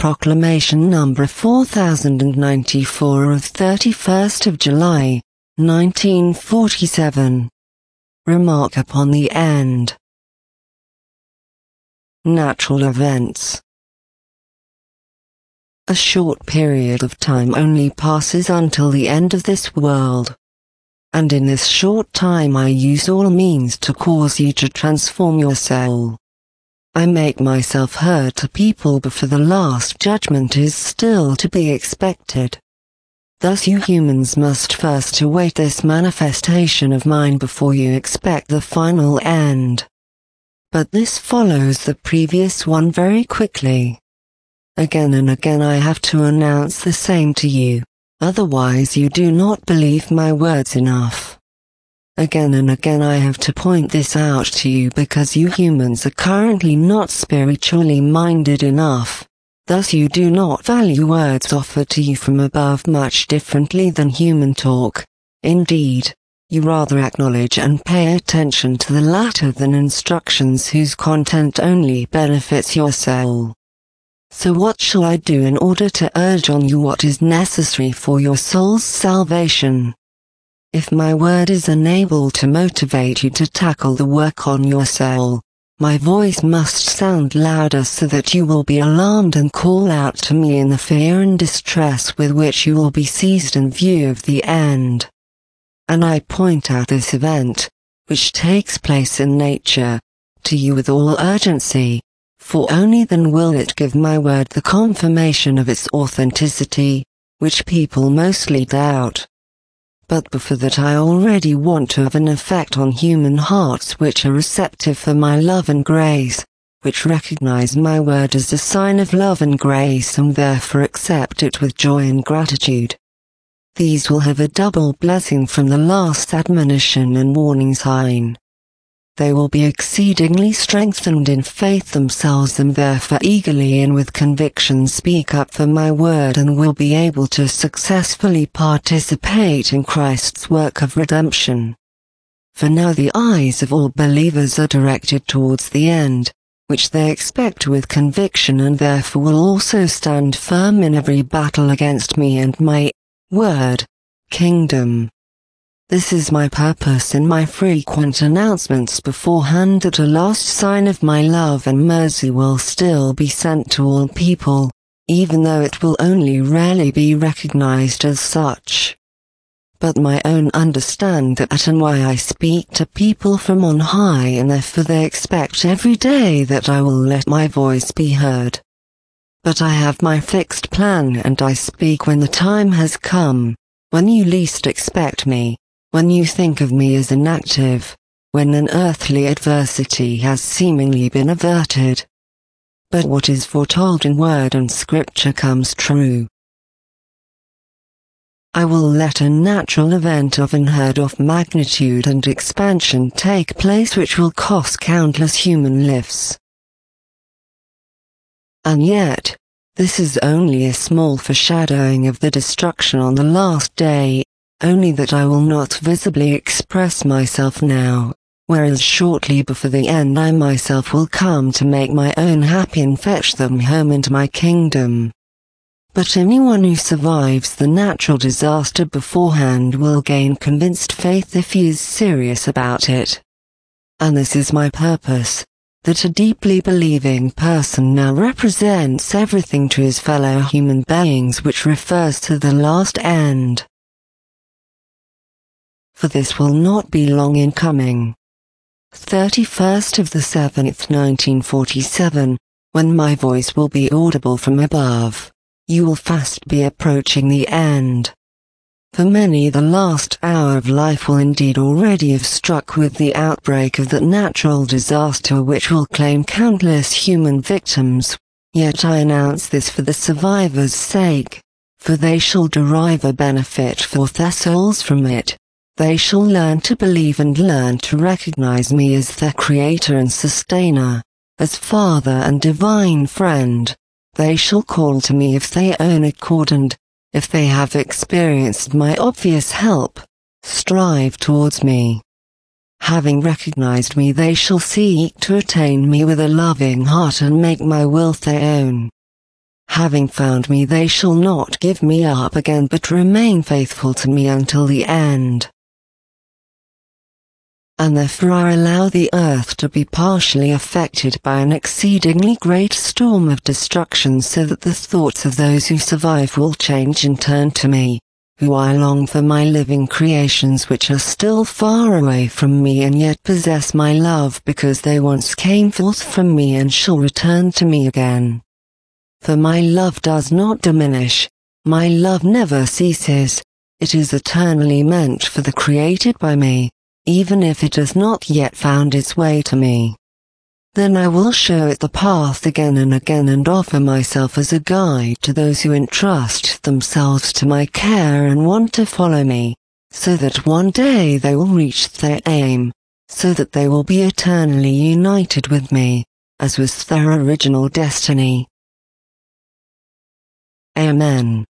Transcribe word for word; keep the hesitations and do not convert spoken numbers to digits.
Proclamation number four thousand ninety-four of thirty-first of July, nineteen forty-seven. Remark upon the end. Natural events. A short period of time only passes until the end of this world. And in this short time I use all means to cause you to transform your soul. I make myself heard to people before the last judgment is still to be expected. Thus you humans must first await this manifestation of mine before you expect the final end. But this follows the previous one very quickly. Again and again I have to announce the same to you, otherwise you do not believe my words enough. Again and again I have to point this out to you because you humans are currently not spiritually minded enough. Thus you do not value words offered to you from above much differently than human talk. Indeed, you rather acknowledge and pay attention to the latter than instructions whose content only benefits your soul. So what shall I do in order to urge on you what is necessary for your soul's salvation? If my word is unable to motivate you to tackle the work on your soul, my voice must sound louder so that you will be alarmed and call out to me in the fear and distress with which you will be seized in view of the end. And I point out this event, which takes place in nature, to you with all urgency, for only then will it give my word the confirmation of its authenticity, which people mostly doubt. But before that I already want to have an effect on human hearts which are receptive for my love and grace, which recognize my word as a sign of love and grace and therefore accept it with joy and gratitude. These will have a double blessing from the last admonition and warning sign. They will be exceedingly strengthened in faith themselves and therefore eagerly and with conviction speak up for my word and will be able to successfully participate in Christ's work of redemption. For now the eyes of all believers are directed towards the end, which they expect with conviction and therefore will also stand firm in every battle against me and my word, kingdom. This is my purpose in my frequent announcements beforehand that a last sign of my love and mercy will still be sent to all people, even though it will only rarely be recognized as such. But my own understand that and why I speak to people from on high and therefore they expect every day that I will let my voice be heard. But I have my fixed plan and I speak when the time has come, when you least expect me. When you think of me as inactive, when an earthly adversity has seemingly been averted. But what is foretold in word and scripture comes true. I will let a natural event of unheard-of magnitude and expansion take place which will cost countless human lives. And yet, this is only a small foreshadowing of the destruction on the last day. Only that I will not visibly express myself now, whereas shortly before the end I myself will come to make my own happy and fetch them home into my kingdom. But anyone who survives the natural disaster beforehand will gain convinced faith if he is serious about it. And this is my purpose, that a deeply believing person now represents everything to his fellow human beings which refers to the last end. For this will not be long in coming. thirty-first of the seventh nineteen forty-seven, when my voice will be audible from above, you will fast be approaching the end. For many the last hour of life will indeed already have struck with the outbreak of that natural disaster which will claim countless human victims, yet I announce this for the survivors' sake, for they shall derive a benefit for their souls from it. They shall learn to believe and learn to recognize me as their creator and sustainer, as father and divine friend. They shall call to me if they own accord and, if they have experienced my obvious help, strive towards me. Having recognized me they shall seek to attain me with a loving heart and make my will their own. Having found me, they shall not give me up again, but remain faithful to me until the end. And therefore I allow the earth to be partially affected by an exceedingly great storm of destruction, so that the thoughts of those who survive will change and turn to me, who I long for, my living creations which are still far away from me and yet possess my love, because they once came forth from me and shall return to me again. For my love does not diminish, my love never ceases, it is eternally meant for the created by me, even if it has not yet found its way to me. Then I will show it the path again and again, and offer myself as a guide to those who entrust themselves to my care and want to follow me, so that one day they will reach their aim, so that they will be eternally united with me, as was their original destiny. Amen.